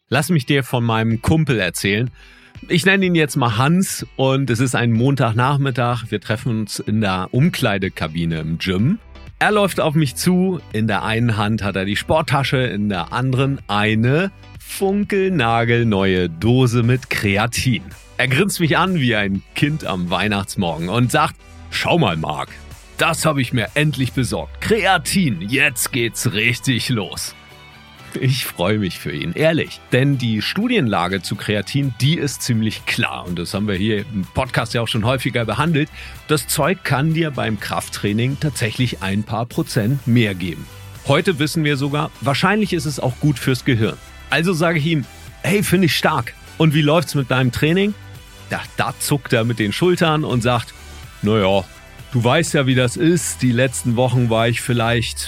Lass mich dir von meinem Kumpel erzählen. Ich nenne ihn jetzt mal Hans und es ist ein Montagnachmittag. Wir treffen uns in der Umkleidekabine im Gym. Er läuft auf mich zu. In der einen Hand hat er die Sporttasche, in der anderen eine funkelnagelneue Dose mit Kreatin. Er grinst mich an wie ein Kind am Weihnachtsmorgen und sagt: Schau mal, Marc, das habe ich mir endlich besorgt. Kreatin, jetzt geht's richtig los. Ich freue mich für ihn, ehrlich. Denn die Studienlage zu Kreatin, die ist ziemlich klar. Und das haben wir hier im Podcast ja auch schon häufiger behandelt. Das Zeug kann dir beim Krafttraining tatsächlich ein paar Prozent mehr geben. Heute wissen wir sogar, wahrscheinlich ist es auch gut fürs Gehirn. Also sage ich ihm: Hey, finde ich stark. Und wie läuft's mit deinem Training? Da zuckt er mit den Schultern und sagt: Naja, du weißt ja, wie das ist. Die letzten Wochen war ich vielleicht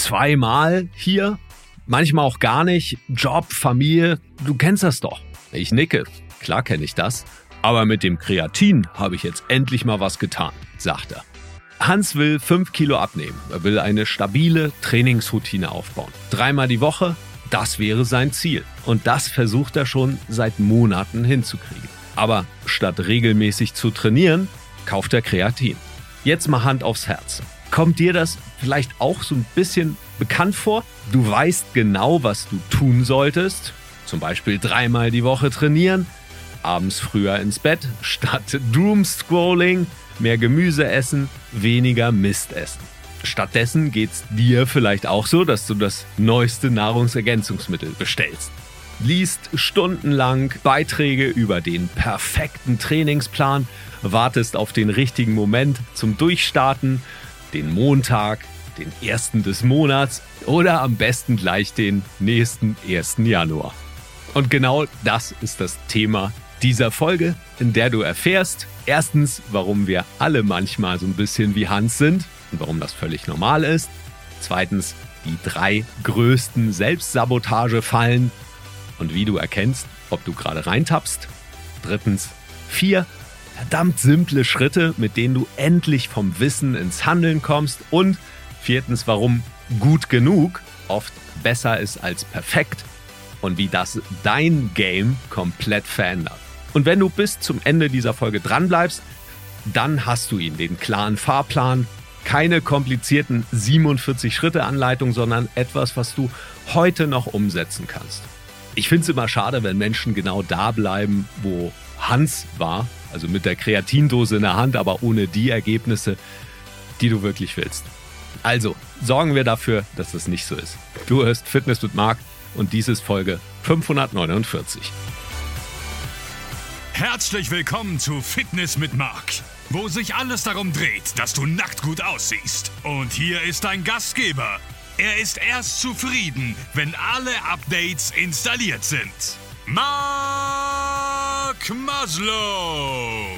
2-mal hier. Manchmal auch gar nicht. Job, Familie, du kennst das doch. Ich nicke. Klar kenne ich das. Aber mit dem Kreatin habe ich jetzt endlich mal was getan, sagt er. Hans will 5 Kilo abnehmen. Er will eine stabile Trainingsroutine aufbauen. 3-mal die Woche, das wäre sein Ziel. Und das versucht er schon seit Monaten hinzukriegen. Aber statt regelmäßig zu trainieren, kauft er Kreatin. Jetzt mal Hand aufs Herz. Kommt dir das vielleicht auch so ein bisschen bekannt vor? Du weißt genau, was du tun solltest. Zum Beispiel 3-mal die Woche trainieren, abends früher ins Bett, statt Doomscrolling, mehr Gemüse essen, weniger Mist essen. Stattdessen geht's dir vielleicht auch so, dass du das neueste Nahrungsergänzungsmittel bestellst. Liest stundenlang Beiträge über den perfekten Trainingsplan, wartest auf den richtigen Moment zum Durchstarten, den Montag, den 1. des Monats oder am besten gleich den nächsten 1. Januar. Und genau das ist das Thema dieser Folge, in der du erfährst, erstens, warum wir alle manchmal so ein bisschen wie Hans sind und warum das völlig normal ist. Zweitens, die 3 größten Selbstsabotagefallen und wie du erkennst, ob du gerade reintappst. Drittens, 4 verdammt simple Schritte, mit denen du endlich vom Wissen ins Handeln kommst. Und 4, warum gut genug oft besser ist als perfekt und wie das dein Game komplett verändert. Und wenn du bis zum Ende dieser Folge dranbleibst, dann hast du ihn, den klaren Fahrplan, keine komplizierten 47-Schritte-Anleitung, sondern etwas, was du heute noch umsetzen kannst. Ich finde es immer schade, wenn Menschen genau da bleiben, wo Hans war, also mit der Kreatindose in der Hand, aber ohne die Ergebnisse, die du wirklich willst. Also, sorgen wir dafür, dass das nicht so ist. Du hörst Fitness mit Marc und dies ist Folge 549. Herzlich willkommen zu Fitness mit Marc, wo sich alles darum dreht, dass du nackt gut aussiehst. Und hier ist dein Gastgeber. Er ist erst zufrieden, wenn alle Updates installiert sind. Marc Maslow.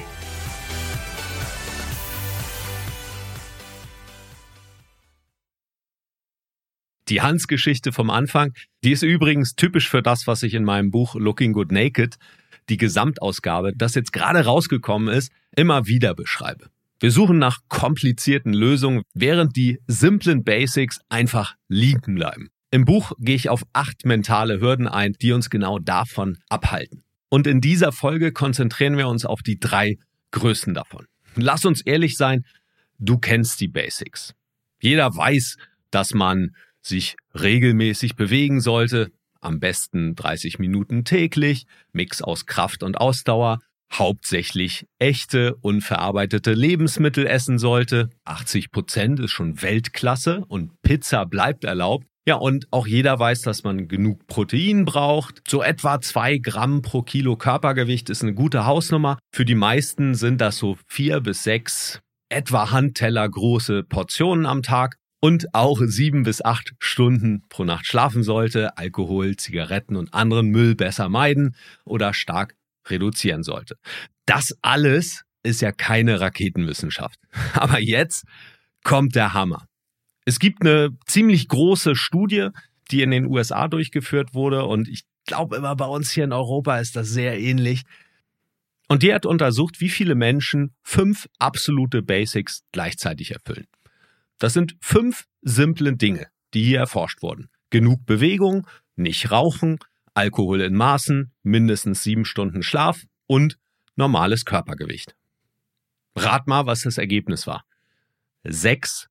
Die Hans-Geschichte vom Anfang, die ist übrigens typisch für das, was ich in meinem Buch Looking Good Naked, die Gesamtausgabe, das jetzt gerade rausgekommen ist, immer wieder beschreibe. Wir suchen nach komplizierten Lösungen, während die simplen Basics einfach liegen bleiben. Im Buch gehe ich auf 8 mentale Hürden ein, die uns genau davon abhalten. Und in dieser Folge konzentrieren wir uns auf die 3 größten davon. Lass uns ehrlich sein, du kennst die Basics. Jeder weiß, dass man sich regelmäßig bewegen sollte, am besten 30 Minuten täglich, Mix aus Kraft und Ausdauer, hauptsächlich echte, unverarbeitete Lebensmittel essen sollte. 80% ist schon Weltklasse und Pizza bleibt erlaubt. Ja, und auch jeder weiß, dass man genug Protein braucht. So etwa 2 Gramm pro Kilo Körpergewicht ist eine gute Hausnummer. Für die meisten sind das so 4 bis 6 etwa Handteller große Portionen am Tag. Und auch 7 bis 8 Stunden pro Nacht schlafen sollte, Alkohol, Zigaretten und anderen Müll besser meiden oder stark reduzieren sollte. Das alles ist ja keine Raketenwissenschaft. Aber jetzt kommt der Hammer. Es gibt eine ziemlich große Studie, die in den USA durchgeführt wurde und ich glaube immer bei uns hier in Europa ist das sehr ähnlich. Und die hat untersucht, wie viele Menschen 5 absolute Basics gleichzeitig erfüllen. Das sind 5 simple Dinge, die hier erforscht wurden. Genug Bewegung, nicht rauchen, Alkohol in Maßen, mindestens 7 Stunden Schlaf und normales Körpergewicht. Rat mal, was das Ergebnis war. 6%.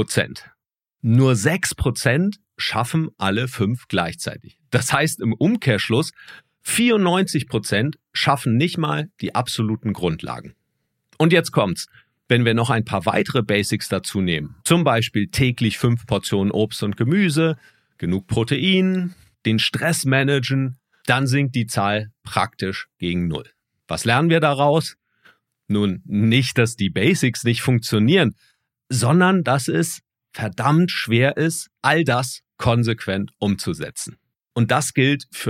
Nur 6% schaffen alle 5 gleichzeitig. Das heißt im Umkehrschluss, 94% schaffen nicht mal die absoluten Grundlagen. Und jetzt kommt's. Wenn wir noch ein paar weitere Basics dazu nehmen, zum Beispiel täglich 5 Portionen Obst und Gemüse, genug Protein, den Stress managen, dann sinkt die Zahl praktisch gegen 0. Was lernen wir daraus? Nun, nicht, dass die Basics nicht funktionieren, sondern dass es verdammt schwer ist, all das konsequent umzusetzen. Und das gilt für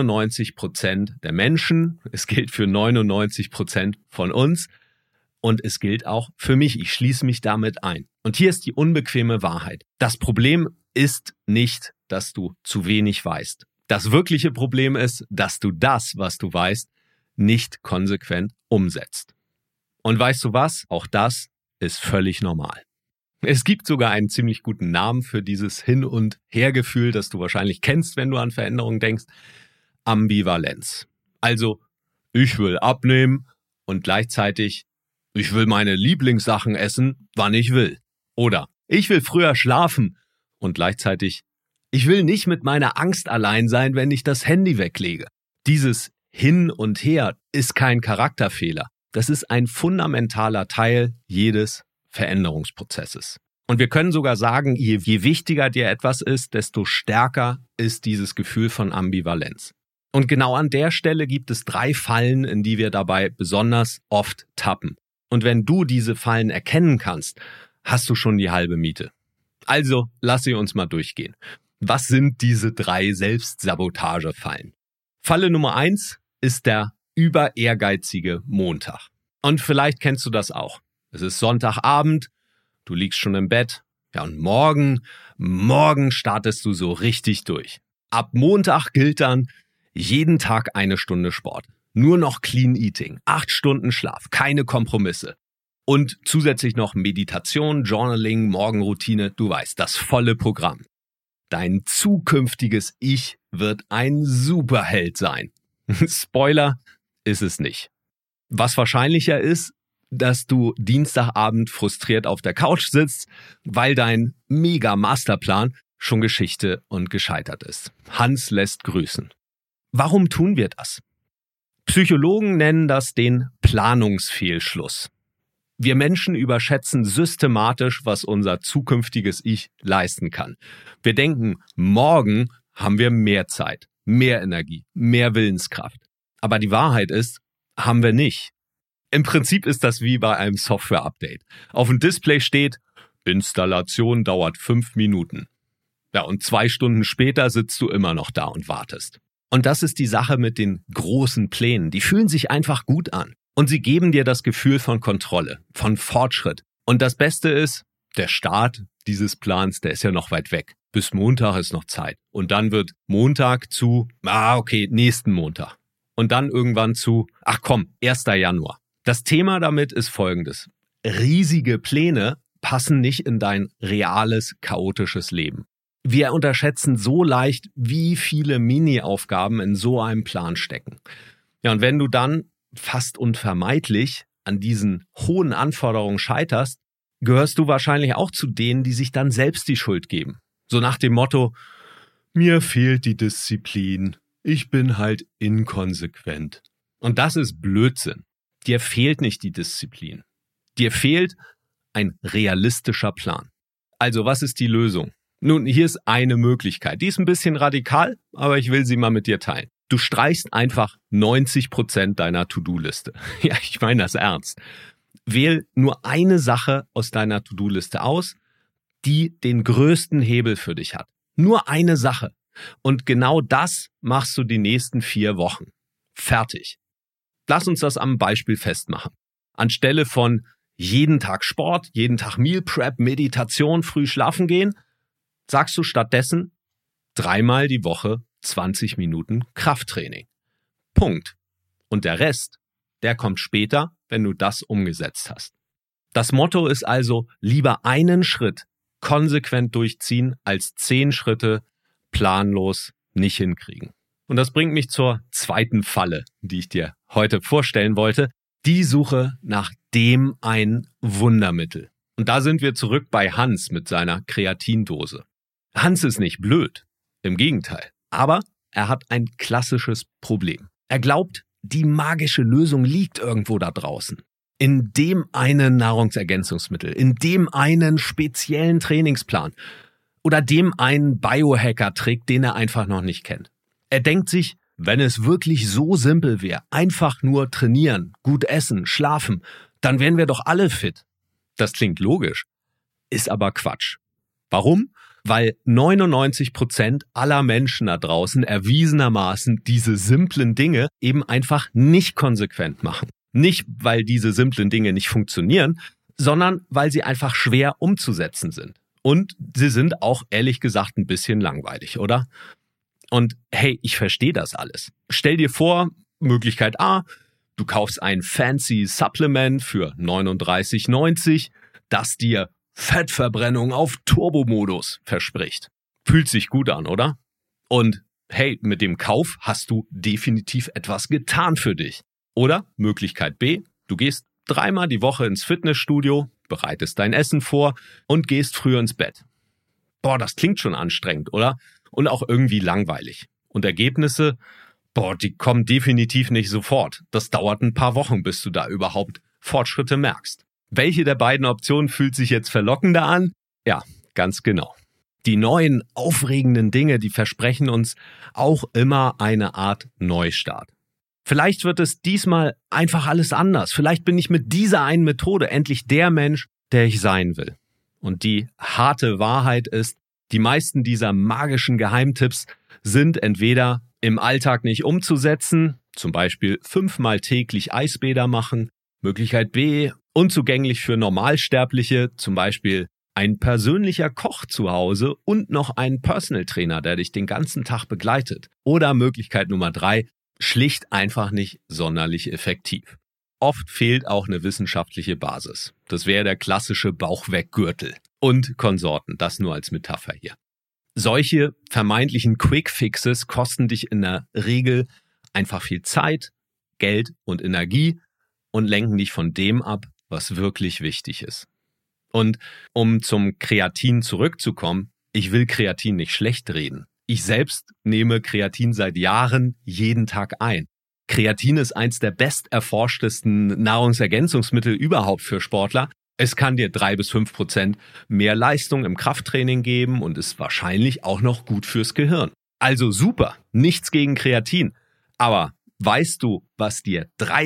99% der Menschen, es gilt für 99% von uns und es gilt auch für mich. Ich schließe mich damit ein. Und hier ist die unbequeme Wahrheit. Das Problem ist nicht, dass du zu wenig weißt. Das wirkliche Problem ist, dass du das, was du weißt, nicht konsequent umsetzt. Und weißt du was? Auch das ist völlig normal. Es gibt sogar einen ziemlich guten Namen für dieses Hin- und Hergefühl, das du wahrscheinlich kennst, wenn du an Veränderungen denkst. Ambivalenz. Also, ich will abnehmen und gleichzeitig, ich will meine Lieblingssachen essen, wann ich will. Oder, ich will früher schlafen und gleichzeitig, ich will nicht mit meiner Angst allein sein, wenn ich das Handy weglege. Dieses Hin und Her ist kein Charakterfehler. Das ist ein fundamentaler Teil jedes Veränderungsprozesses. Und wir können sogar sagen, je wichtiger dir etwas ist, desto stärker ist dieses Gefühl von Ambivalenz. Und genau an der Stelle gibt es 3 Fallen, in die wir dabei besonders oft tappen. Und wenn du diese Fallen erkennen kannst, hast du schon die halbe Miete. Also lass sie uns mal durchgehen. Was sind diese 3 Selbstsabotagefallen? Falle Nummer 1 ist der überehrgeizige Montag. Und vielleicht kennst du das auch. Es ist Sonntagabend, du liegst schon im Bett, ja und morgen startest du so richtig durch. Ab Montag gilt dann jeden Tag 1 Stunde Sport. Nur noch Clean Eating, 8 Stunden Schlaf, keine Kompromisse. Und zusätzlich noch Meditation, Journaling, Morgenroutine, du weißt, das volle Programm. Dein zukünftiges Ich wird ein Superheld sein. Spoiler, ist es nicht. Was wahrscheinlicher ist, dass du Dienstagabend frustriert auf der Couch sitzt, weil dein Mega-Masterplan schon Geschichte und gescheitert ist. Hans lässt grüßen. Warum tun wir das? Psychologen nennen das den Planungsfehlschluss. Wir Menschen überschätzen systematisch, was unser zukünftiges Ich leisten kann. Wir denken, morgen haben wir mehr Zeit, mehr Energie, mehr Willenskraft. Aber die Wahrheit ist, haben wir nicht. Im Prinzip ist das wie bei einem Software-Update. Auf dem Display steht, Installation dauert 5 Minuten. Ja, und 2 Stunden später sitzt du immer noch da und wartest. Und das ist die Sache mit den großen Plänen. Die fühlen sich einfach gut an. Und sie geben dir das Gefühl von Kontrolle, von Fortschritt. Und das Beste ist, der Start dieses Plans, der ist ja noch weit weg. Bis Montag ist noch Zeit. Und dann wird Montag zu, nächsten Montag. Und dann irgendwann zu, 1. Januar. Das Thema damit ist folgendes. Riesige Pläne passen nicht in dein reales, chaotisches Leben. Wir unterschätzen so leicht, wie viele Mini-Aufgaben in so einem Plan stecken. Ja, und wenn du dann fast unvermeidlich an diesen hohen Anforderungen scheiterst, gehörst du wahrscheinlich auch zu denen, die sich dann selbst die Schuld geben. So nach dem Motto, mir fehlt die Disziplin, ich bin halt inkonsequent. Und das ist Blödsinn. Dir fehlt nicht die Disziplin. Dir fehlt ein realistischer Plan. Also, was ist die Lösung? Nun, hier ist eine Möglichkeit. Die ist ein bisschen radikal, aber ich will sie mal mit dir teilen. Du streichst einfach 90% deiner To-Do-Liste. Ja, ich meine das ernst. Wähl nur eine Sache aus deiner To-Do-Liste aus, die den größten Hebel für dich hat. Nur eine Sache. Und genau das machst du die nächsten 4 Wochen. Fertig. Lass uns das am Beispiel festmachen. Anstelle von jeden Tag Sport, jeden Tag Meal Prep, Meditation, früh schlafen gehen, sagst du stattdessen 3-mal die Woche 20 Minuten Krafttraining. Punkt. Und der Rest, der kommt später, wenn du das umgesetzt hast. Das Motto ist also, lieber einen Schritt konsequent durchziehen, als 10 Schritte planlos nicht hinkriegen. Und das bringt mich zur zweiten Falle, die ich dir heute vorstellen wollte. Die Suche nach dem einen Wundermittel. Und da sind wir zurück bei Hans mit seiner Kreatindose. Hans ist nicht blöd, im Gegenteil. Aber er hat ein klassisches Problem. Er glaubt, die magische Lösung liegt irgendwo da draußen. In dem einen Nahrungsergänzungsmittel, in dem einen speziellen Trainingsplan oder dem einen Biohacker-Trick, den er einfach noch nicht kennt. Er denkt sich, wenn es wirklich so simpel wäre, einfach nur trainieren, gut essen, schlafen, dann wären wir doch alle fit. Das klingt logisch, ist aber Quatsch. Warum? Weil 99% aller Menschen da draußen erwiesenermaßen diese simplen Dinge eben einfach nicht konsequent machen. Nicht, weil diese simplen Dinge nicht funktionieren, sondern weil sie einfach schwer umzusetzen sind. Und sie sind auch ehrlich gesagt ein bisschen langweilig, oder? Und hey, ich verstehe das alles. Stell dir vor, Möglichkeit A, du kaufst ein fancy Supplement für 39,90, das dir Fettverbrennung auf Turbomodus verspricht. Fühlt sich gut an, oder? Und hey, mit dem Kauf hast du definitiv etwas getan für dich. Oder Möglichkeit B, du gehst 3-mal die Woche ins Fitnessstudio, bereitest dein Essen vor und gehst früher ins Bett. Boah, das klingt schon anstrengend, oder? Und auch irgendwie langweilig. Und Ergebnisse, die kommen definitiv nicht sofort. Das dauert ein paar Wochen, bis du da überhaupt Fortschritte merkst. Welche der beiden Optionen fühlt sich jetzt verlockender an? Ja, ganz genau. Die neuen, aufregenden Dinge, die versprechen uns auch immer eine Art Neustart. Vielleicht wird es diesmal einfach alles anders. Vielleicht bin ich mit dieser einen Methode endlich der Mensch, der ich sein will. Und die harte Wahrheit ist, die meisten dieser magischen Geheimtipps sind entweder im Alltag nicht umzusetzen, zum Beispiel 5-mal täglich Eisbäder machen, Möglichkeit B, unzugänglich für Normalsterbliche, zum Beispiel ein persönlicher Koch zu Hause und noch einen Personal Trainer, der dich den ganzen Tag begleitet. Oder Möglichkeit Nummer 3, schlicht einfach nicht sonderlich effektiv. Oft fehlt auch eine wissenschaftliche Basis. Das wäre der klassische Bauchweggürtel und Konsorten, das nur als Metapher hier. Solche vermeintlichen Quick-Fixes kosten dich in der Regel einfach viel Zeit, Geld und Energie und lenken dich von dem ab, was wirklich wichtig ist. Und um zum Kreatin zurückzukommen, ich will Kreatin nicht schlecht reden. Ich selbst nehme Kreatin seit Jahren jeden Tag ein. Kreatin ist eins der besterforschtesten Nahrungsergänzungsmittel überhaupt für Sportler. Es kann dir 3-5% mehr Leistung im Krafttraining geben und ist wahrscheinlich auch noch gut fürs Gehirn. Also super, nichts gegen Kreatin. Aber weißt du, was dir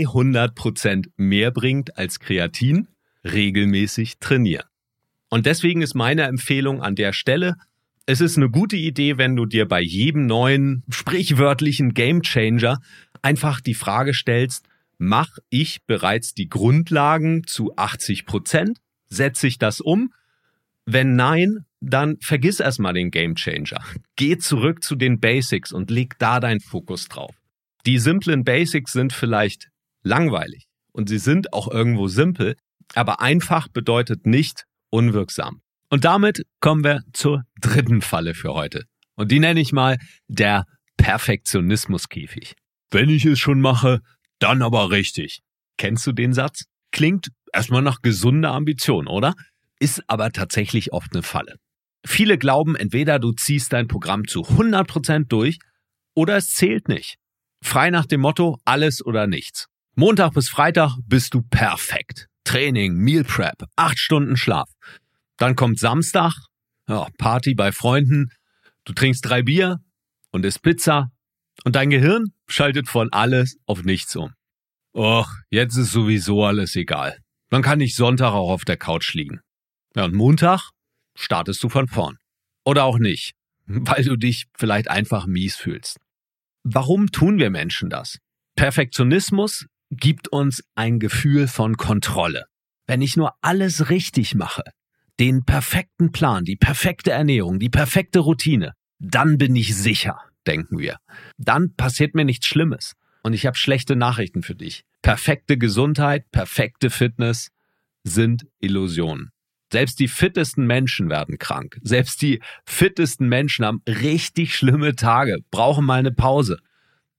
300% mehr bringt als Kreatin? Regelmäßig trainieren. Und deswegen ist meine Empfehlung an der Stelle, es ist eine gute Idee, wenn du dir bei jedem neuen, sprichwörtlichen Gamechanger einfach die Frage stellst, mache ich bereits die Grundlagen zu 80%? Setze ich das um? Wenn nein, dann vergiss erstmal den Gamechanger. Geh zurück zu den Basics und leg da deinen Fokus drauf. Die simplen Basics sind vielleicht langweilig und sie sind auch irgendwo simpel, aber einfach bedeutet nicht unwirksam. Und damit kommen wir zur dritten Falle für heute. Und die nenne ich mal der Perfektionismuskäfig. Wenn ich es schon mache, dann aber richtig. Kennst du den Satz? Klingt erstmal nach gesunder Ambition, oder? Ist aber tatsächlich oft eine Falle. Viele glauben, entweder du ziehst dein Programm zu 100% durch oder es zählt nicht. Frei nach dem Motto, alles oder nichts. Montag bis Freitag bist du perfekt. Training, Meal Prep, 8 Stunden Schlaf. Dann kommt Samstag, Party bei Freunden, du trinkst 3 Bier und isst Pizza und dein Gehirn schaltet von alles auf nichts um. Och, jetzt ist sowieso alles egal. Dann kann ich Sonntag auch auf der Couch liegen. Ja, und Montag startest du von vorn. Oder auch nicht, weil du dich vielleicht einfach mies fühlst. Warum tun wir Menschen das? Perfektionismus gibt uns ein Gefühl von Kontrolle. Wenn ich nur alles richtig mache, den perfekten Plan, die perfekte Ernährung, die perfekte Routine, dann bin ich sicher, denken wir. Dann passiert mir nichts Schlimmes. Und ich habe schlechte Nachrichten für dich. Perfekte Gesundheit, perfekte Fitness sind Illusionen. Selbst die fittesten Menschen werden krank. Selbst die fittesten Menschen haben richtig schlimme Tage, brauchen mal eine Pause.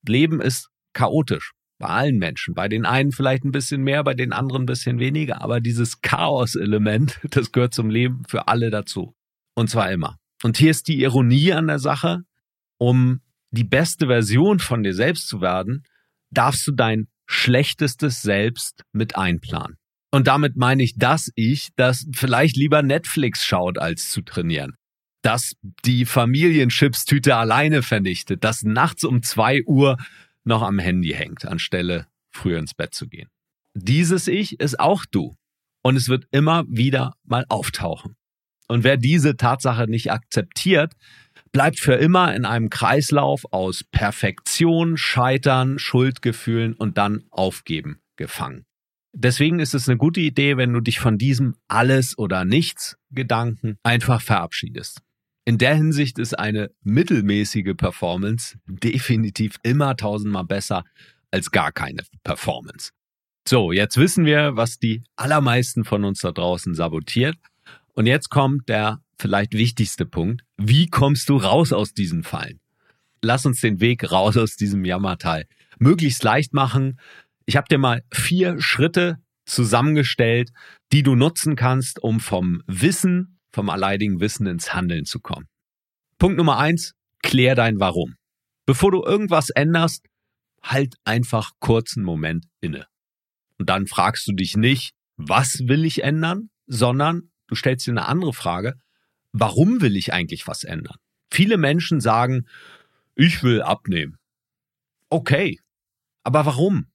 Leben ist chaotisch. Bei allen Menschen. Bei den einen vielleicht ein bisschen mehr, bei den anderen ein bisschen weniger. Aber dieses Chaos-Element, das gehört zum Leben für alle dazu. Und zwar immer. Und hier ist die Ironie an der Sache. Um die beste Version von dir selbst zu werden, darfst du dein schlechtestes Selbst mit einplanen. Und damit meine ich, das vielleicht lieber Netflix schaut, als zu trainieren. Das die Familienchipstüte alleine vernichtet. Das nachts um 2 Uhr noch am Handy hängt, anstelle früher ins Bett zu gehen. Dieses Ich ist auch du. Und es wird immer wieder mal auftauchen. Und wer diese Tatsache nicht akzeptiert, bleibt für immer in einem Kreislauf aus Perfektion, Scheitern, Schuldgefühlen und dann Aufgeben gefangen. Deswegen ist es eine gute Idee, wenn du dich von diesem Alles- oder Nichts-Gedanken einfach verabschiedest. In der Hinsicht ist eine mittelmäßige Performance definitiv immer 1000-mal besser als gar keine Performance. So, jetzt wissen wir, was die allermeisten von uns da draußen sabotiert. Und jetzt kommt der vielleicht wichtigste Punkt. Wie kommst du raus aus diesen Fallen? Lass uns den Weg raus aus diesem Jammertal möglichst leicht machen. Ich habe dir mal 4 Schritte zusammengestellt, die du nutzen kannst, um vom alleinigen Wissen ins Handeln zu kommen. Punkt Nummer 1, klär dein Warum. Bevor du irgendwas änderst, halt einfach kurz einen Moment inne. Und dann fragst du dich nicht, was will ich ändern, sondern du stellst dir eine andere Frage, warum will ich eigentlich was ändern? Viele Menschen sagen, ich will abnehmen. Okay, aber warum?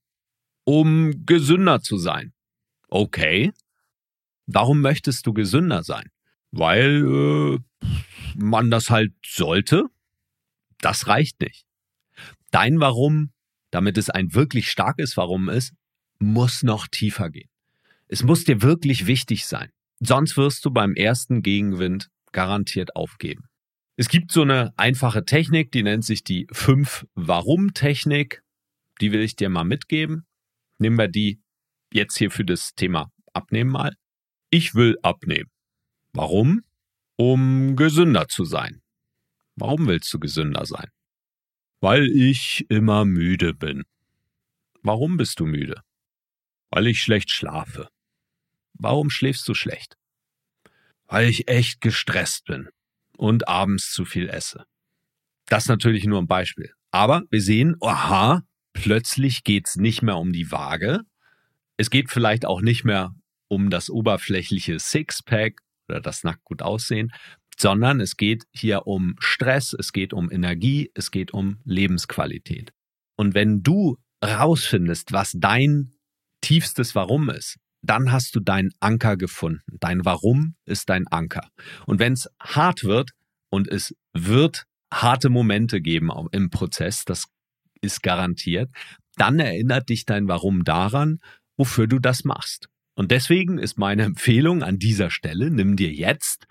Um gesünder zu sein. Okay, warum möchtest du gesünder sein? Weil man das halt sollte. Das reicht nicht. Dein Warum, damit es ein wirklich starkes Warum ist, muss noch tiefer gehen. Es muss dir wirklich wichtig sein. Sonst wirst du beim ersten Gegenwind garantiert aufgeben. Es gibt so eine einfache Technik, die nennt sich die 5-Warum-Technik. Die will ich dir mal mitgeben. Nehmen wir die jetzt hier für das Thema Abnehmen mal. Ich will abnehmen. Warum? Um gesünder zu sein. Warum willst du gesünder sein? Weil ich immer müde bin. Warum bist du müde? Weil ich schlecht schlafe. Warum schläfst du schlecht? Weil ich echt gestresst bin und abends zu viel esse. Das ist natürlich nur ein Beispiel. Aber wir sehen, aha, plötzlich geht's nicht mehr um die Waage. Es geht vielleicht auch nicht mehr um das oberflächliche Sixpack oder das nackt gut aussehen, sondern es geht hier um Stress, es geht um Energie, es geht um Lebensqualität. Und wenn du rausfindest, was dein tiefstes Warum ist, dann hast du deinen Anker gefunden. Dein Warum ist dein Anker. Und wenn es hart wird, und es wird harte Momente geben im Prozess, das ist garantiert, dann erinnert dich dein Warum daran, wofür du das machst. Und deswegen ist meine Empfehlung an dieser Stelle, nimm dir jetzt,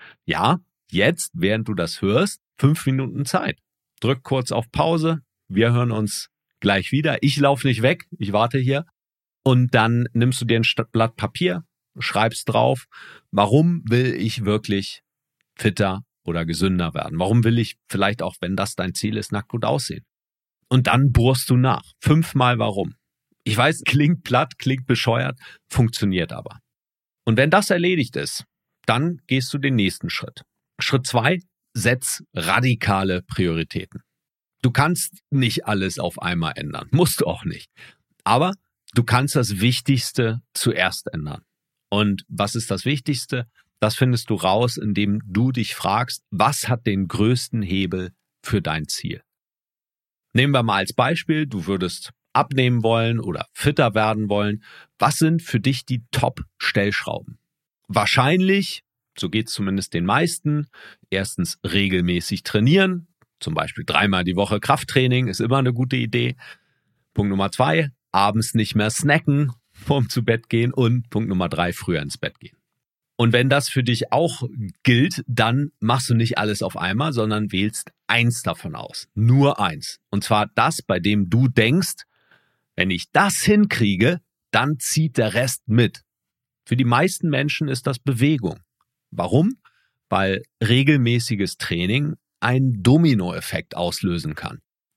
während du das hörst, 5 Minuten Zeit. Drück kurz auf Pause, wir hören uns gleich wieder. Ich laufe nicht weg, ich warte hier. Und dann nimmst du dir ein Blatt Papier, schreibst drauf, warum will ich wirklich fitter oder gesünder werden? Warum will ich vielleicht auch, wenn das dein Ziel ist, nackt gut aussehen? Und dann bohrst du nach. 5-mal warum. Ich weiß, klingt platt, klingt bescheuert, funktioniert aber. Und wenn das erledigt ist, dann gehst du den nächsten Schritt. Schritt 2, setz radikale Prioritäten. Du kannst nicht alles auf einmal ändern, musst du auch nicht. Aber du kannst das Wichtigste zuerst ändern. Und was ist das Wichtigste? Das findest du raus, indem du dich fragst, was hat den größten Hebel für dein Ziel? Nehmen wir mal als Beispiel, du würdest abnehmen wollen oder fitter werden wollen. Was sind für dich die Top-Stellschrauben? Wahrscheinlich, so geht es zumindest den meisten, erstens regelmäßig trainieren, zum Beispiel 3-mal die Woche Krafttraining, ist immer eine gute Idee. Punkt Nummer 2, abends nicht mehr snacken, vorm zu Bett gehen, und Punkt Nummer 3, früher ins Bett gehen. Und wenn das für dich auch gilt, dann machst du nicht alles auf einmal, sondern wählst eins davon aus. Nur eins. Und zwar das, bei dem du denkst, wenn ich das hinkriege, dann zieht der Rest mit. Für die meisten Menschen ist das Bewegung. Warum? Weil regelmäßiges Training einen Dominoeffekt auslösen kann.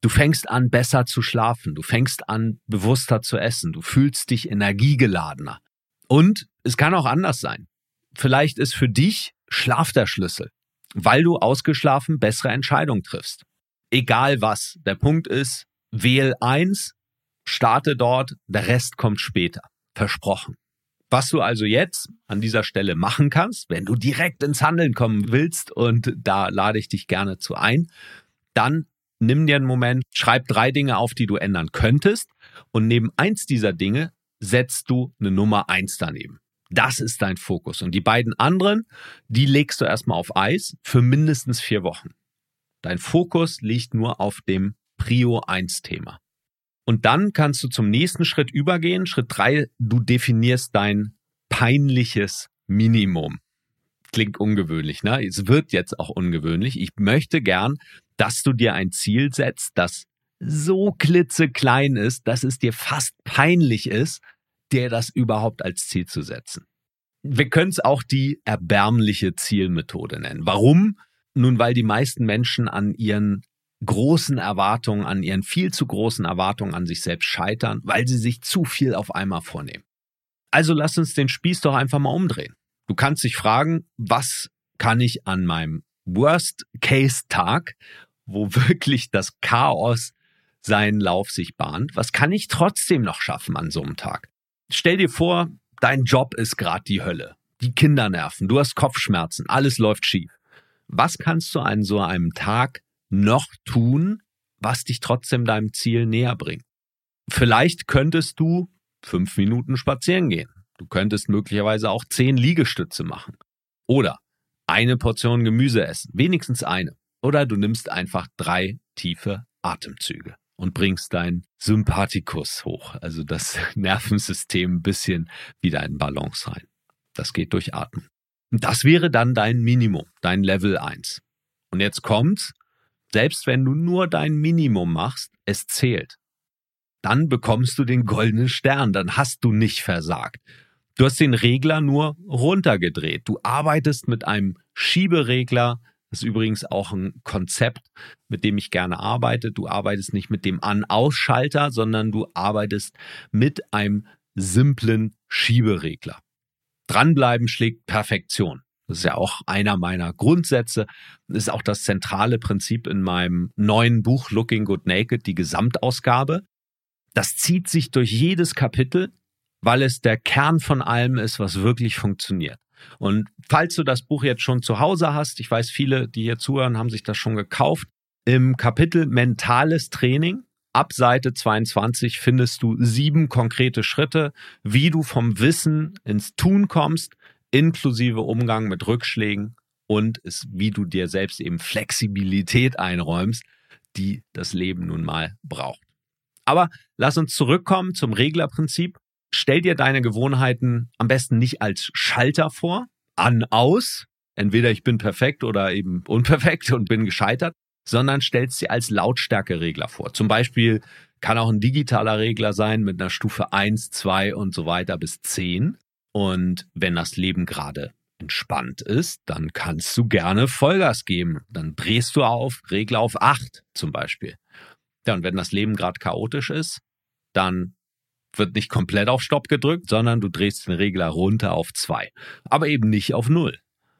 Du fängst an, besser zu schlafen. Du fängst an, bewusster zu essen. Du fühlst dich energiegeladener. Und es kann auch anders sein. Vielleicht ist für dich Schlaf der Schlüssel, weil du ausgeschlafen bessere Entscheidungen triffst. Egal was. Der Punkt ist, wähl eins, starte dort, der Rest kommt später. Versprochen. Was du also jetzt an dieser Stelle machen kannst, wenn du direkt ins Handeln kommen willst, und da lade ich dich gerne zu ein, dann nimm dir einen Moment, schreib 3 Dinge auf, die du ändern könntest, und neben eins dieser Dinge setzt du eine Nummer 1 daneben. Das ist dein Fokus. Und die beiden anderen, die legst du erstmal auf Eis für mindestens 4 Wochen. Dein Fokus liegt nur auf dem Prio 1 Thema. Und dann kannst du zum nächsten Schritt übergehen. Schritt 3, du definierst dein peinliches Minimum. Klingt ungewöhnlich, ne? Es wird jetzt auch ungewöhnlich. Ich möchte gern, dass du dir ein Ziel setzt, das so klitzeklein ist, dass es dir fast peinlich ist, dir das überhaupt als Ziel zu setzen. Wir können es auch die erbärmliche Zielmethode nennen. Warum? Nun, weil die meisten Menschen an ihren großen Erwartungen, an ihren viel zu großen Erwartungen an sich selbst scheitern, weil sie sich zu viel auf einmal vornehmen. Also lass uns den Spieß doch einfach mal umdrehen. Du kannst dich fragen, was kann ich an meinem Worst-Case-Tag, wo wirklich das Chaos seinen Lauf sich bahnt, was kann ich trotzdem noch schaffen an so einem Tag? Stell dir vor, dein Job ist gerade die Hölle. Die Kinder nerven, du hast Kopfschmerzen, alles läuft schief. Was kannst du an so einem Tag noch tun, was dich trotzdem deinem Ziel näher bringt? Vielleicht könntest du 5 Minuten spazieren gehen. Du könntest möglicherweise auch 10 Liegestütze machen. Oder eine Portion Gemüse essen, wenigstens eine. Oder du nimmst einfach 3 tiefe Atemzüge und bringst dein Sympathikus hoch, also das Nervensystem ein bisschen wieder in Balance rein. Das geht durch Atmen. Und das wäre dann dein Minimum, dein Level 1. Und jetzt kommt's, selbst wenn du nur dein Minimum machst, es zählt. Dann bekommst du den goldenen Stern, dann hast du nicht versagt. Du hast den Regler nur runtergedreht. Du arbeitest mit einem Schieberegler. Das ist übrigens auch ein Konzept, mit dem ich gerne arbeite. Du arbeitest nicht mit dem An-Aus-Schalter, sondern du arbeitest mit einem simplen Schieberegler. Dranbleiben schlägt Perfektion. Das ist ja auch einer meiner Grundsätze. Das ist auch das zentrale Prinzip in meinem neuen Buch Looking Good Naked, die Gesamtausgabe. Das zieht sich durch jedes Kapitel, weil es der Kern von allem ist, was wirklich funktioniert. Und falls du das Buch jetzt schon zu Hause hast, ich weiß, viele, die hier zuhören, haben sich das schon gekauft, im Kapitel Mentales Training, ab Seite 22 findest du 7 konkrete Schritte, wie du vom Wissen ins Tun kommst, inklusive Umgang mit Rückschlägen und wie du dir selbst eben Flexibilität einräumst, die das Leben nun mal braucht. Aber lass uns zurückkommen zum Reglerprinzip. Stell dir deine Gewohnheiten am besten nicht als Schalter vor, an, aus, entweder ich bin perfekt oder eben unperfekt und bin gescheitert, sondern stellst sie als Lautstärkeregler vor. Zum Beispiel kann auch ein digitaler Regler sein mit einer Stufe 1, 2 und so weiter bis 10. Und wenn das Leben gerade entspannt ist, dann kannst du gerne Vollgas geben. Dann drehst du auf, Regler auf 8 zum Beispiel. Ja, und wenn das Leben gerade chaotisch ist, dann wird nicht komplett auf Stopp gedrückt, sondern du drehst den Regler runter auf 2. Aber eben nicht auf 0.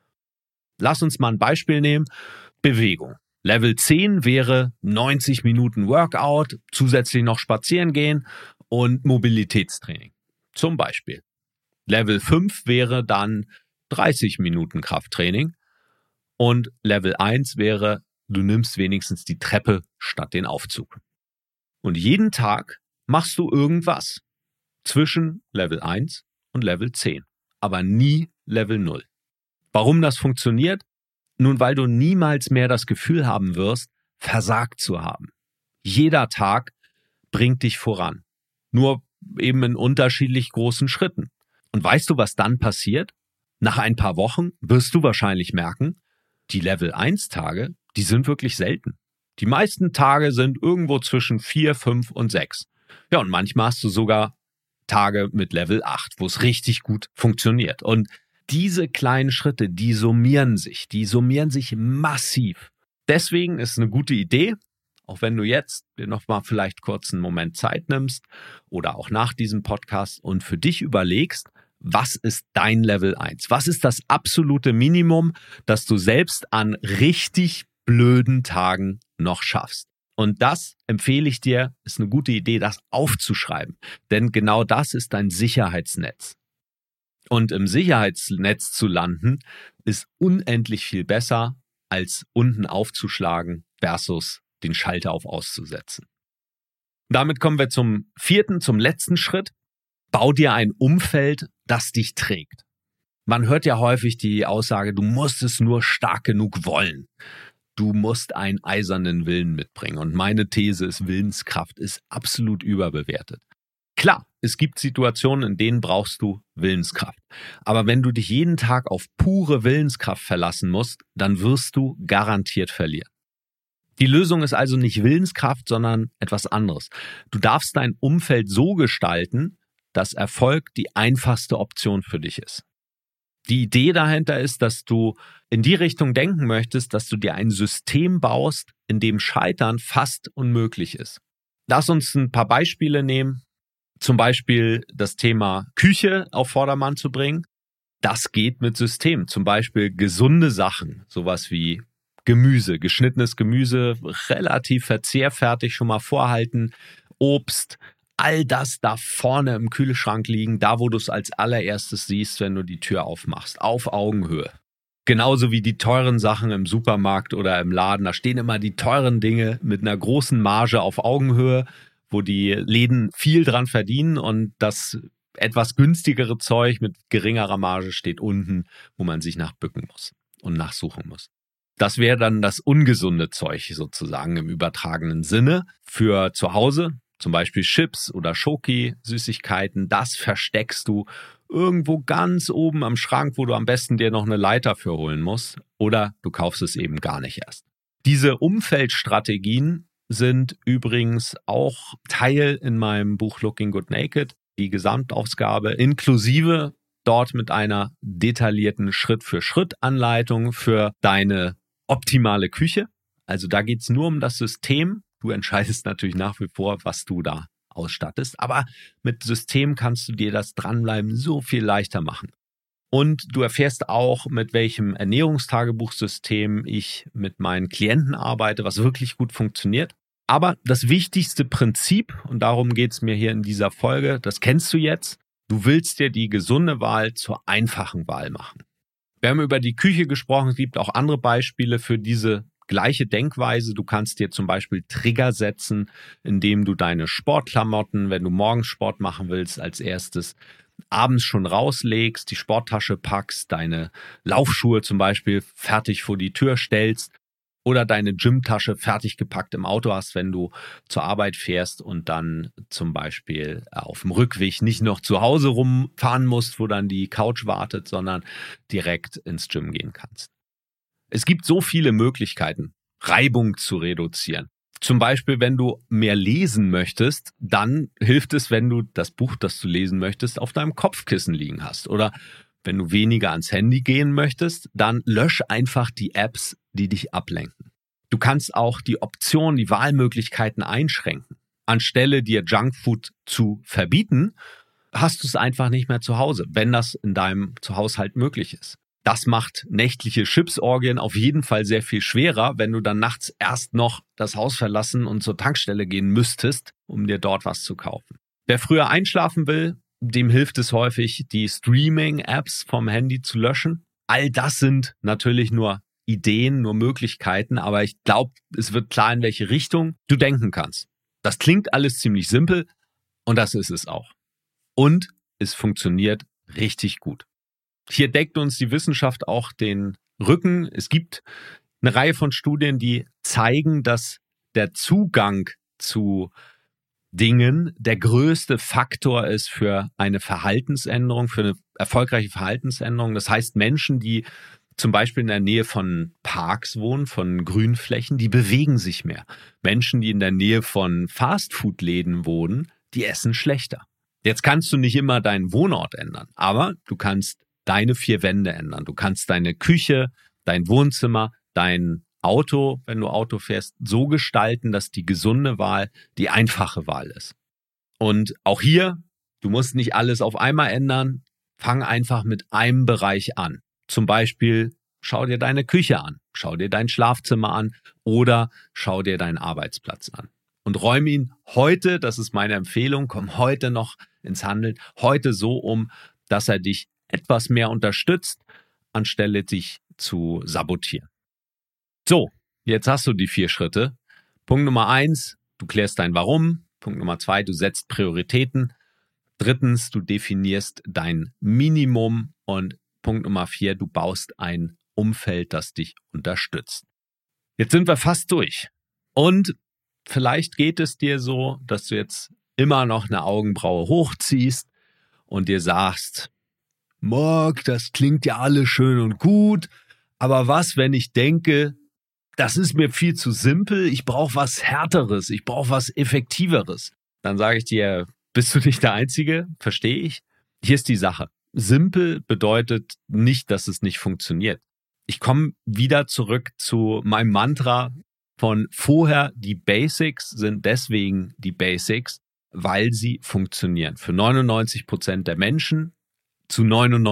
Lass uns mal ein Beispiel nehmen. Bewegung. Level 10 wäre 90 Minuten Workout, zusätzlich noch spazieren gehen und Mobilitätstraining. Zum Beispiel. Level 5 wäre dann 30 Minuten Krafttraining. Und Level 1 wäre, du nimmst wenigstens die Treppe statt den Aufzug. Und jeden Tag machst du irgendwas zwischen Level 1 und Level 10, aber nie Level 0. Warum das funktioniert? Nun, weil du niemals mehr das Gefühl haben wirst, versagt zu haben. Jeder Tag bringt dich voran, nur eben in unterschiedlich großen Schritten. Und weißt du, was dann passiert? Nach ein paar Wochen wirst du wahrscheinlich merken, die Level 1 Tage, die sind wirklich selten. Die meisten Tage sind irgendwo zwischen 4, 5 und 6. Ja, und manchmal hast du sogar Tage mit Level 8, wo es richtig gut funktioniert. Und diese kleinen Schritte, die summieren sich massiv. Deswegen ist es eine gute Idee, auch wenn du jetzt dir nochmal vielleicht kurz einen Moment Zeit nimmst oder auch nach diesem Podcast und für dich überlegst, was ist dein Level 1? Was ist das absolute Minimum, das du selbst an richtig blöden Tagen noch schaffst? Und das empfehle ich dir, ist eine gute Idee, das aufzuschreiben. Denn genau das ist dein Sicherheitsnetz. Und im Sicherheitsnetz zu landen, ist unendlich viel besser, als unten aufzuschlagen versus den Schalter auf auszusetzen. Damit kommen wir zum letzten Schritt. Bau dir ein Umfeld, das dich trägt. Man hört ja häufig die Aussage, du musst es nur stark genug wollen. Du musst einen eisernen Willen mitbringen. Und meine These ist, Willenskraft ist absolut überbewertet. Klar, es gibt Situationen, in denen brauchst du Willenskraft. Aber wenn du dich jeden Tag auf pure Willenskraft verlassen musst, dann wirst du garantiert verlieren. Die Lösung ist also nicht Willenskraft, sondern etwas anderes. Du darfst dein Umfeld so gestalten, dass Erfolg die einfachste Option für dich ist. Die Idee dahinter ist, dass du in die Richtung denken möchtest, dass du dir ein System baust, in dem Scheitern fast unmöglich ist. Lass uns ein paar Beispiele nehmen. Zum Beispiel das Thema Küche auf Vordermann zu bringen. Das geht mit System. Zum Beispiel gesunde Sachen, sowas wie Gemüse, geschnittenes Gemüse, relativ verzehrfertig schon mal vorhalten, Obst, all das darf vorne im Kühlschrank liegen, da wo du es als allererstes siehst, wenn du die Tür aufmachst, auf Augenhöhe. Genauso wie die teuren Sachen im Supermarkt oder im Laden, da stehen immer die teuren Dinge mit einer großen Marge auf Augenhöhe, wo die Läden viel dran verdienen und das etwas günstigere Zeug mit geringerer Marge steht unten, wo man sich nachbücken muss und nachsuchen muss. Das wäre dann das ungesunde Zeug sozusagen im übertragenen Sinne für zu Hause. Zum Beispiel Chips oder Schoki, Süßigkeiten, das versteckst du irgendwo ganz oben am Schrank, wo du am besten dir noch eine Leiter für holen musst. Oder du kaufst es eben gar nicht erst. Diese Umfeldstrategien sind übrigens auch Teil in meinem Buch Looking Good Naked, die Gesamtausgabe, inklusive dort mit einer detaillierten Schritt-für-Schritt-Anleitung für deine optimale Küche. Also da geht es nur um das System. Du entscheidest natürlich nach wie vor, was du da ausstattest. Aber mit System kannst du dir das Dranbleiben so viel leichter machen. Und du erfährst auch, mit welchem Ernährungstagebuchsystem ich mit meinen Klienten arbeite, was wirklich gut funktioniert. Aber das wichtigste Prinzip, und darum geht es mir hier in dieser Folge, das kennst du jetzt, du willst dir die gesunde Wahl zur einfachen Wahl machen. Wir haben über die Küche gesprochen, es gibt auch andere Beispiele für diese gleiche Denkweise. Du kannst dir zum Beispiel Trigger setzen, indem du deine Sportklamotten, wenn du morgens Sport machen willst, als erstes abends schon rauslegst, die Sporttasche packst, deine Laufschuhe zum Beispiel fertig vor die Tür stellst oder deine Gymtasche fertig gepackt im Auto hast, wenn du zur Arbeit fährst und dann zum Beispiel auf dem Rückweg nicht noch zu Hause rumfahren musst, wo dann die Couch wartet, sondern direkt ins Gym gehen kannst. Es gibt so viele Möglichkeiten, Reibung zu reduzieren. Zum Beispiel, wenn du mehr lesen möchtest, dann hilft es, wenn du das Buch, das du lesen möchtest, auf deinem Kopfkissen liegen hast. Oder wenn du weniger ans Handy gehen möchtest, dann lösch einfach die Apps, die dich ablenken. Du kannst auch die Optionen, die Wahlmöglichkeiten einschränken. Anstelle dir Junkfood zu verbieten, hast du es einfach nicht mehr zu Hause, wenn das in deinem Zuhaushalt möglich ist. Das macht nächtliche Chipsorgien auf jeden Fall sehr viel schwerer, wenn du dann nachts erst noch das Haus verlassen und zur Tankstelle gehen müsstest, um dir dort was zu kaufen. Wer früher einschlafen will, dem hilft es häufig, die Streaming-Apps vom Handy zu löschen. All das sind natürlich nur Ideen, nur Möglichkeiten, aber ich glaube, es wird klar, in welche Richtung du denken kannst. Das klingt alles ziemlich simpel und das ist es auch. Und es funktioniert richtig gut. Hier deckt uns die Wissenschaft auch den Rücken. Es gibt eine Reihe von Studien, die zeigen, dass der Zugang zu Dingen der größte Faktor ist für eine Verhaltensänderung, für eine erfolgreiche Verhaltensänderung. Das heißt, Menschen, die zum Beispiel in der Nähe von Parks wohnen, von Grünflächen, die bewegen sich mehr. Menschen, die in der Nähe von Fastfood-Läden wohnen, die essen schlechter. Jetzt kannst du nicht immer deinen Wohnort ändern, aber du kannst deine 4 Wände ändern. Du kannst deine Küche, dein Wohnzimmer, dein Auto, wenn du Auto fährst, so gestalten, dass die gesunde Wahl die einfache Wahl ist. Und auch hier, du musst nicht alles auf einmal ändern. Fang einfach mit einem Bereich an. Zum Beispiel, schau dir deine Küche an, schau dir dein Schlafzimmer an oder schau dir deinen Arbeitsplatz an. Und räum ihn heute, das ist meine Empfehlung, komm heute noch ins Handeln, heute so um, dass er dich etwas mehr unterstützt, anstelle dich zu sabotieren. So, jetzt hast du die 4 Schritte. Punkt Nummer 1, du klärst dein Warum. Punkt Nummer 2, du setzt Prioritäten. 3, du definierst dein Minimum. Und Punkt Nummer 4, du baust ein Umfeld, das dich unterstützt. Jetzt sind wir fast durch. Und vielleicht geht es dir so, dass du jetzt immer noch eine Augenbraue hochziehst und dir sagst, Marc, das klingt ja alles schön und gut, aber was, wenn ich denke, das ist mir viel zu simpel, ich brauche was Härteres, ich brauche was Effektiveres. Dann sage ich dir, bist du nicht der Einzige? Verstehe ich. Hier ist die Sache. Simpel bedeutet nicht, dass es nicht funktioniert. Ich komme wieder zurück zu meinem Mantra von vorher, die Basics sind deswegen die Basics, weil sie funktionieren. Für 99% der Menschen zu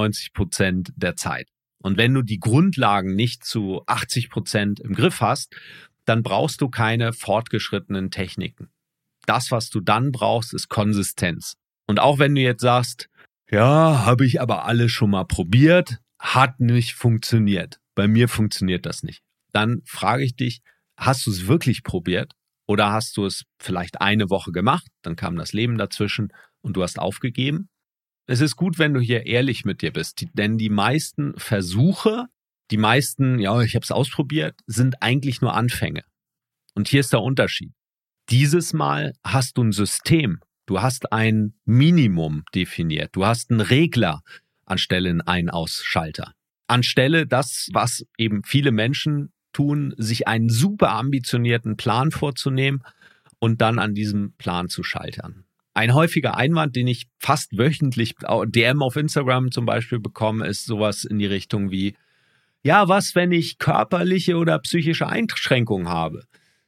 99% der Zeit. Und wenn du die Grundlagen nicht zu 80% im Griff hast, dann brauchst du keine fortgeschrittenen Techniken. Das, was du dann brauchst, ist Konsistenz. Und auch wenn du jetzt sagst, ja, habe ich aber alles schon mal probiert, hat nicht funktioniert. Bei mir funktioniert das nicht. Dann frage ich dich, hast du es wirklich probiert? Oder hast du es vielleicht eine Woche gemacht, dann kam das Leben dazwischen und du hast aufgegeben? Es ist gut, wenn du hier ehrlich mit dir bist, denn die meisten Versuche, ich habe es ausprobiert, sind eigentlich nur Anfänge. Und hier ist der Unterschied. Dieses Mal hast du ein System, du hast ein Minimum definiert, du hast einen Regler anstelle einen Ein-Aus-Schalter. Anstelle das, was eben viele Menschen tun, sich einen super ambitionierten Plan vorzunehmen und dann an diesem Plan zu scheitern. Ein häufiger Einwand, den ich fast wöchentlich DM auf Instagram zum Beispiel bekomme, ist sowas in die Richtung wie, ja, was, wenn ich körperliche oder psychische Einschränkungen habe?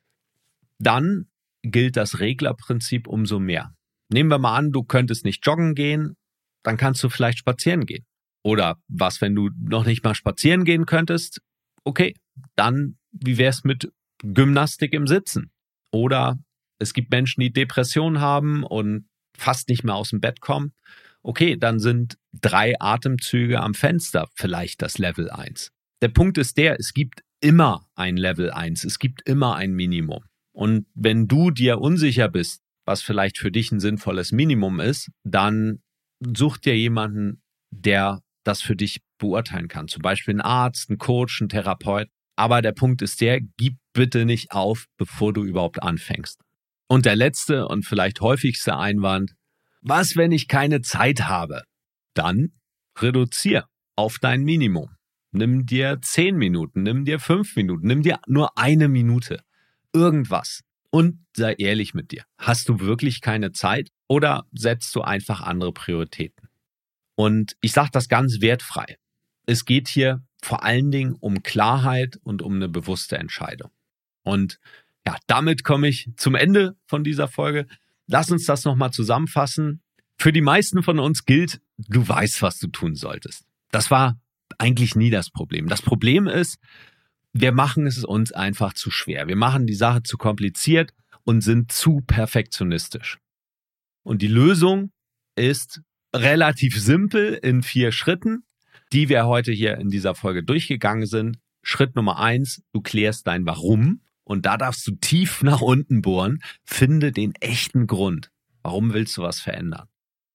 Dann gilt das Reglerprinzip umso mehr. Nehmen wir mal an, du könntest nicht joggen gehen, dann kannst du vielleicht spazieren gehen. Oder was, wenn du noch nicht mal spazieren gehen könntest? Okay, dann wie wär's mit Gymnastik im Sitzen? Oder es gibt Menschen, die Depressionen haben und fast nicht mehr aus dem Bett kommen. Okay, dann sind 3 Atemzüge am Fenster vielleicht das Level 1. Der Punkt ist es gibt immer ein Level 1, es gibt immer ein Minimum. Und wenn du dir unsicher bist, was vielleicht für dich ein sinnvolles Minimum ist, dann such dir jemanden, der das für dich beurteilen kann. Zum Beispiel einen Arzt, einen Coach, einen Therapeut. Aber der Punkt ist gib bitte nicht auf, bevor du überhaupt anfängst. Und der letzte und vielleicht häufigste Einwand, was, wenn ich keine Zeit habe? Dann reduzier auf dein Minimum. Nimm dir 10 Minuten, nimm dir 5 Minuten, nimm dir nur 1 Minute. Irgendwas. Und sei ehrlich mit dir. Hast du wirklich keine Zeit oder setzt du einfach andere Prioritäten? Und ich sage das ganz wertfrei. Es geht hier vor allen Dingen um Klarheit und um eine bewusste Entscheidung. Und ja, damit komme ich zum Ende von dieser Folge. Lass uns das nochmal zusammenfassen. Für die meisten von uns gilt, du weißt, was du tun solltest. Das war eigentlich nie das Problem. Das Problem ist, wir machen es uns einfach zu schwer. Wir machen die Sache zu kompliziert und sind zu perfektionistisch. Und die Lösung ist relativ simpel in 4 Schritten, die wir heute hier in dieser Folge durchgegangen sind. Schritt Nummer 1, du klärst dein Warum und da darfst du tief nach unten bohren. Finde den echten Grund. Warum willst du was verändern?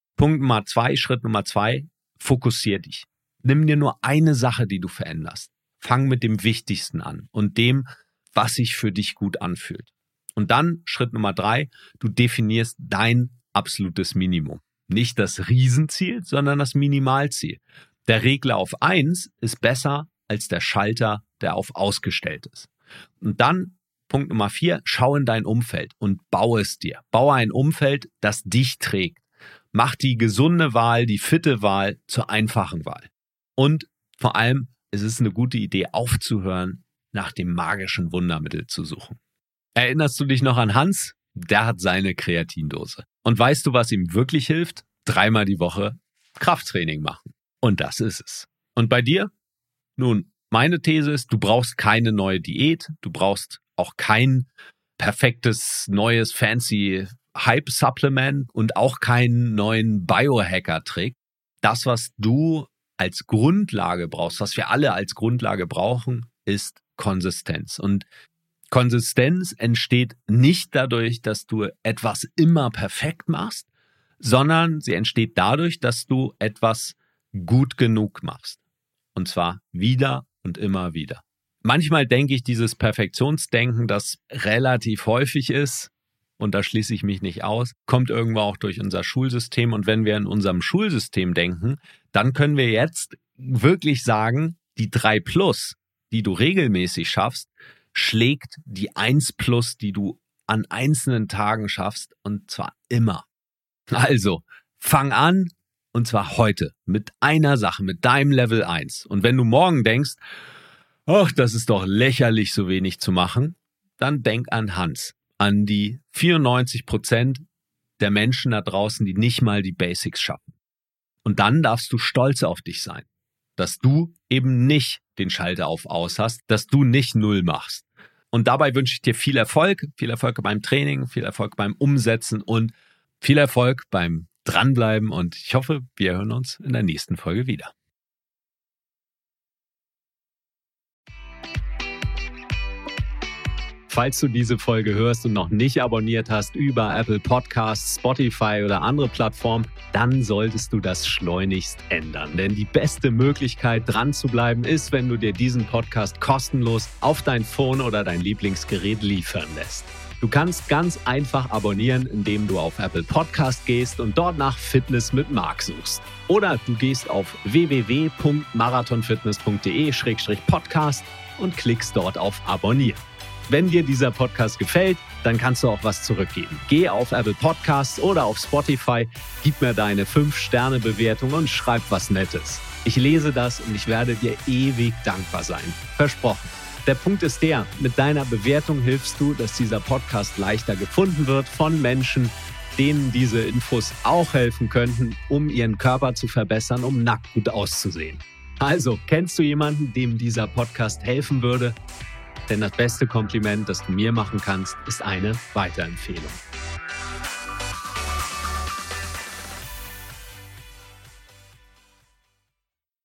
Schritt Nummer 2, fokussier dich. Nimm dir nur eine Sache, die du veränderst. Fang mit dem Wichtigsten an und dem, was sich für dich gut anfühlt. Und dann Schritt Nummer 3, du definierst dein absolutes Minimum. Nicht das Riesenziel, sondern das Minimalziel. Der Regler auf 1 ist besser als der Schalter, der auf ausgestellt ist. Und dann Punkt Nummer 4, schau in dein Umfeld und baue es dir. Baue ein Umfeld, das dich trägt. Mach die gesunde Wahl, die fitte Wahl zur einfachen Wahl. Und vor allem, es ist eine gute Idee aufzuhören, nach dem magischen Wundermittel zu suchen. Erinnerst du dich noch an Hans? Der hat seine Kreatindose. Und weißt du, was ihm wirklich hilft? 3-mal die Woche Krafttraining machen. Und das ist es. Und bei dir? Nun, meine These ist, du brauchst keine neue Diät. Du brauchst auch kein perfektes, neues, fancy Hype-Supplement und auch keinen neuen Biohacker-Trick. Das, was du als Grundlage brauchst, was wir alle als Grundlage brauchen, ist Konsistenz. Und Konsistenz entsteht nicht dadurch, dass du etwas immer perfekt machst, sondern sie entsteht dadurch, dass du etwas gut genug machst. Und zwar wieder und immer wieder. Manchmal denke ich, dieses Perfektionsdenken, das relativ häufig ist, und da schließe ich mich nicht aus, kommt irgendwo auch durch unser Schulsystem. Und wenn wir in unserem Schulsystem denken, dann können wir jetzt wirklich sagen, die 3+, die du regelmäßig schaffst, schlägt die 1+, die du an einzelnen Tagen schaffst, und zwar immer. Also, fang an, und zwar heute, mit einer Sache, mit deinem Level 1. Und wenn du morgen denkst, ach, das ist doch lächerlich, so wenig zu machen, dann denk an Hans, an die 94% der Menschen da draußen, die nicht mal die Basics schaffen. Und dann darfst du stolz auf dich sein, dass du eben nicht den Schalter auf aus hast, dass du nicht 0 machst. Und dabei wünsche ich dir viel Erfolg beim Training, viel Erfolg beim Umsetzen und viel Erfolg beim Dranbleiben. Und ich hoffe, wir hören uns in der nächsten Folge wieder. Falls du diese Folge hörst und noch nicht abonniert hast über Apple Podcasts, Spotify oder andere Plattformen, dann solltest du das schleunigst ändern. Denn die beste Möglichkeit, dran zu bleiben, ist, wenn du dir diesen Podcast kostenlos auf dein Phone oder dein Lieblingsgerät liefern lässt. Du kannst ganz einfach abonnieren, indem du auf Apple Podcast gehst und dort nach Fitness mit Marc suchst. Oder du gehst auf www.marathonfitness.de/podcast und klickst dort auf Abonnieren. Wenn dir dieser Podcast gefällt, dann kannst du auch was zurückgeben. Geh auf Apple Podcasts oder auf Spotify, gib mir deine 5-Sterne-Bewertung und schreib was Nettes. Ich lese das und ich werde dir ewig dankbar sein. Versprochen. Der Punkt ist der, mit deiner Bewertung hilfst du, dass dieser Podcast leichter gefunden wird von Menschen, denen diese Infos auch helfen könnten, um ihren Körper zu verbessern, um nackt gut auszusehen. Also, kennst du jemanden, dem dieser Podcast helfen würde? Denn das beste Kompliment, das du mir machen kannst, ist eine Weiterempfehlung.